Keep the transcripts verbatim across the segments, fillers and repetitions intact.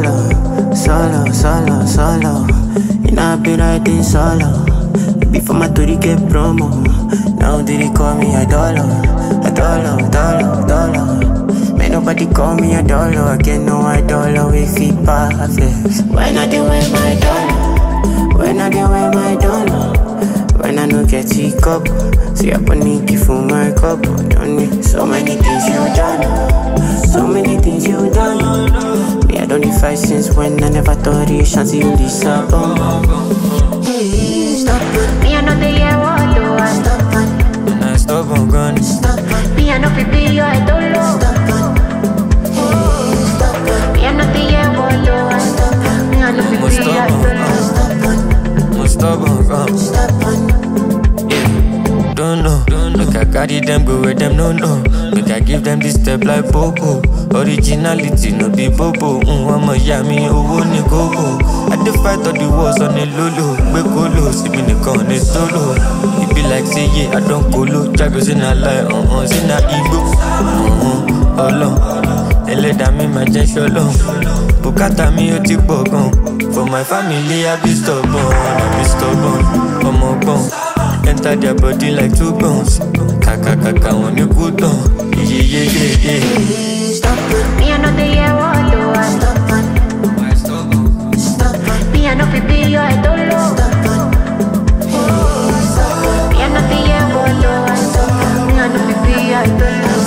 solo, solo, solo, solo. You know I be riding solo. Before my tour get promo. Now did he call me a dollar, a dollar, dollar, dollar. May nobody call me a dollar. I get no I dollar with it perfect. When I do wear my dollar, when I do wear my dollar. When I no get it cup, see I put Nicky for my cup. Don't need so many things you done, so many things you done. Me I don't need fight since when I never thought it chance you disappoint. Hey, stop it. Me I know the year what do I Stop it. And I stop on gun. Stop it. Me I know fi be your idol. Stop it. Hey, stop it. Me I know the year what do I Stop it. Me I know fi be your idol. Stop it. I'm stop on gun. Stop it. Don't know, look I carry them, go where them no no. Look I give them this step like Popo. Originality no be Bobo. Mm, I'm a yummy, oh ni gogo. I dey fight all the wars on the lolo. We go low, see me the con is solo. It be like say yeah, I don't go low. Jaggers in a lie, uh uh, in a ego. Uh uh, alone. Ele da mi ma jen shalom. Bukata mi o ti pogon. For my family I be stubborn, I be stubborn. I'm a bone. Enter their body like two bones. Kaka kaka when you go down. Yeah yeah yeah yeah. Stop it. Me I know the year what do I Stop it. Stop it. Me I know fi be your idol. Stop it. Stop it. Me I know the year what do I Me I know fi be your idol.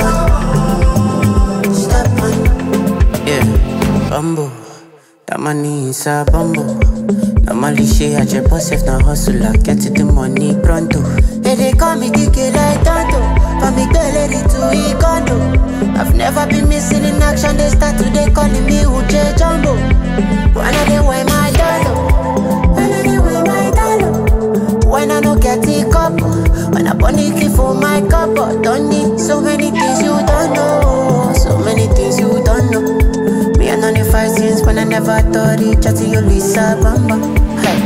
Stop it. Yeah, bumble. That money is a bumble. Normally she a jet boss if na hustle. I get it the money pronto. Hey, they call me D K like Tonto. Call me Belly to Ikondo. I've never been missing in action. They start today calling me Uche Jumbo. When I dey wear my dollar, when I dey wear my dollar. When I no get it cup, when I bunny key for my cup. Don't need so many things you don't know, so many things you don't know. Me I know the fight since when I never thought it. Chatty you Lisa Bamba. Hey.